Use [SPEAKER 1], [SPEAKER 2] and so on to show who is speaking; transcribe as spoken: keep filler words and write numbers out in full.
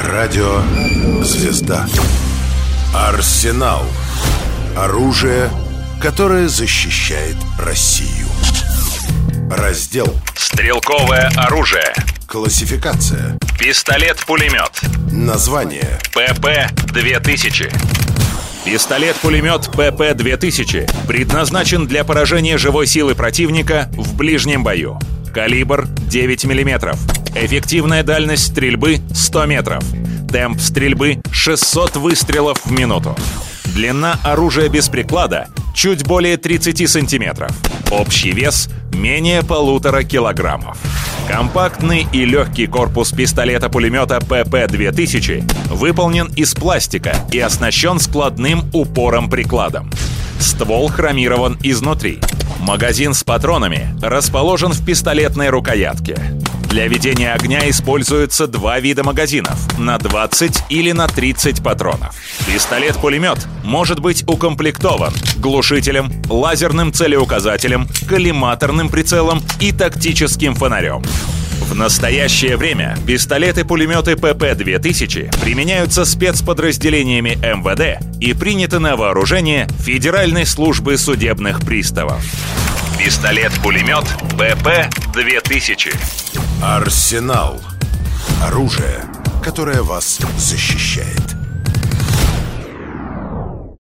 [SPEAKER 1] Радио «Звезда». Арсенал. Оружие, которое защищает Россию. Раздел
[SPEAKER 2] «Стрелковое оружие».
[SPEAKER 1] Классификация.
[SPEAKER 2] Пистолет-пулемет.
[SPEAKER 1] Название.
[SPEAKER 2] ПП две тысячи. Пистолет-пулемет ПП две тысячи предназначен для поражения живой силы противника в ближнем бою. Калибр девять миллиметров. Эффективная дальность стрельбы сто метров. Темп стрельбы шестьсот выстрелов в минуту. Длина оружия без приклада чуть более тридцать сантиметров. Общий вес менее полутора килограммов. Компактный и легкий корпус пистолета-пулемета ПП две тысячи выполнен из пластика и оснащен складным упором-прикладом. Ствол хромирован изнутри. Магазин с патронами расположен в пистолетной рукоятке. Для ведения огня используются два вида магазинов – на двадцать или на тридцать патронов. Пистолет-пулемет может быть укомплектован глушителем, лазерным целеуказателем, коллиматорным прицелом и тактическим фонарем. В настоящее время пистолеты-пулеметы ПП две тысячи применяются спецподразделениями эм вэ дэ и приняты на вооружение Федеральной службы судебных приставов. Пистолет-пулемет ПП две тысячи.
[SPEAKER 1] Арсенал. Оружие, которое вас защищает.